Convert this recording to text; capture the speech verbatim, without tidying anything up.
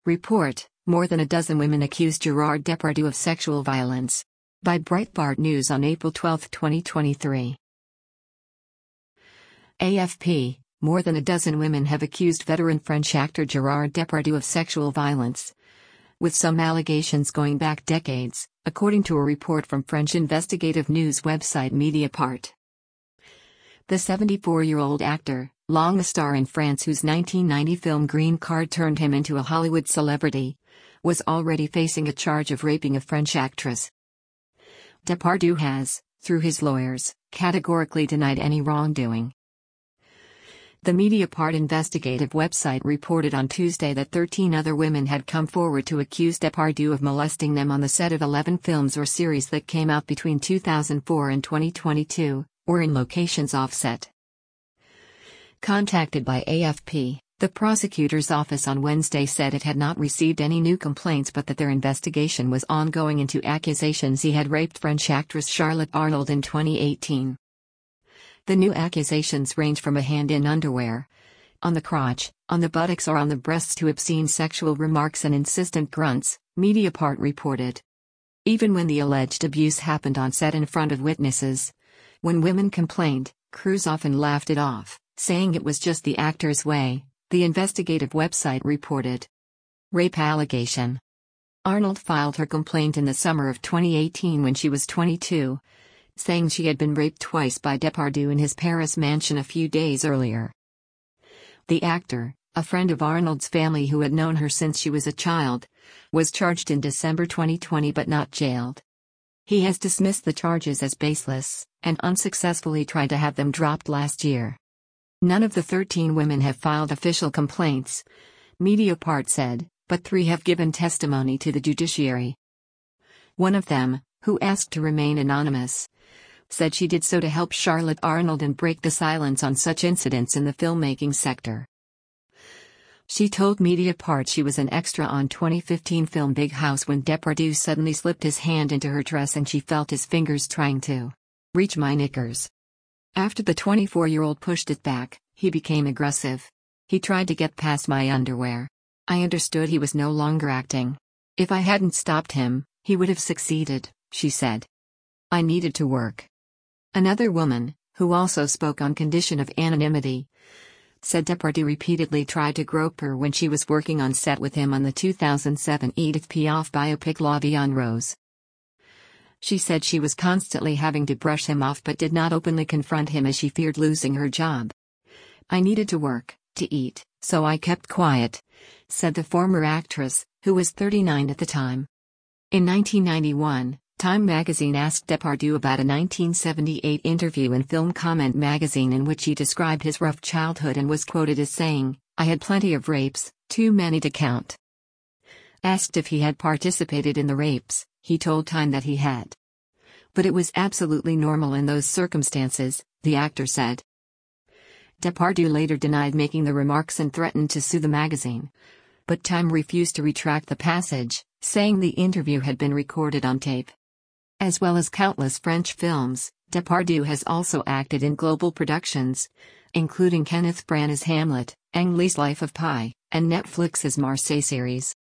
Report: More than a dozen women accuse Gerard Depardieu of sexual violence. By Breitbart News on April twelfth, twenty twenty-three. A F P: More than a dozen women have accused veteran French actor Gerard Depardieu of sexual violence, with some allegations going back decades, according to a report from French investigative news website Mediapart. The seventy-four-year-old actor, long a star in France whose nineteen ninety film Green Card turned him into a Hollywood celebrity, was already facing a charge of raping a French actress. Depardieu has, through his lawyers, categorically denied any wrongdoing. The Mediapart investigative website reported on Tuesday that thirteen other women had come forward to accuse Depardieu of molesting them on the set of eleven films or series that came out between two thousand four and twenty twenty-two, or in locations offset. Contacted by A F P, the prosecutor's office on Wednesday said it had not received any new complaints but that their investigation was ongoing into accusations he had raped French actress Charlotte Arnould in twenty eighteen. The new accusations range from a hand in underwear, on the crotch, on the buttocks or on the breasts to obscene sexual remarks and insistent grunts, Mediapart reported. Even when the alleged abuse happened on set in front of witnesses, when women complained, crews often laughed it off, saying it was just the actor's way, the investigative website reported. Rape allegation. Arnould filed her complaint in the summer of twenty eighteen when she was twenty-two, saying she had been raped twice by Depardieu in his Paris mansion a few days earlier. The actor, a friend of Arnold's family who had known her since she was a child, was charged in December twenty twenty but not jailed. He has dismissed the charges as baseless, and unsuccessfully tried to have them dropped last year. None of the thirteen women have filed official complaints, Mediapart said, but three have given testimony to the judiciary. One of them, who asked to remain anonymous, said she did so to help Charlotte Arnould and break the silence on such incidents in the filmmaking sector. She told Mediapart she was an extra on twenty fifteen film Big House when Depardieu suddenly slipped his hand into her dress and she felt his fingers trying to reach my knickers. After the twenty-four-year-old pushed it back, he became aggressive. He tried to get past my underwear. I understood he was no longer acting. If I hadn't stopped him, he would have succeeded, she said. I needed to work. Another woman, who also spoke on condition of anonymity, said Depardieu repeatedly tried to grope her when she was working on set with him on the two thousand seven Edith Piaf biopic La Vie en Rose. She said she was constantly having to brush him off but did not openly confront him as she feared losing her job. I needed to work, to eat, so I kept quiet, said the former actress, who was thirty-nine at the time. In nineteen ninety-one, Time magazine asked Depardieu about a nineteen seventy-eight interview in Film Comment magazine in which he described his rough childhood and was quoted as saying, "I had plenty of rapes, too many to count." Asked if he had participated in the rapes, he told Time that he had. But it was absolutely normal in those circumstances, the actor said. Depardieu later denied making the remarks and threatened to sue the magazine. But Time refused to retract the passage, saying the interview had been recorded on tape. As well as countless French films, Depardieu has also acted in global productions, including Kenneth Branagh's Hamlet, Ang Lee's Life of Pi, and Netflix's Marseille series.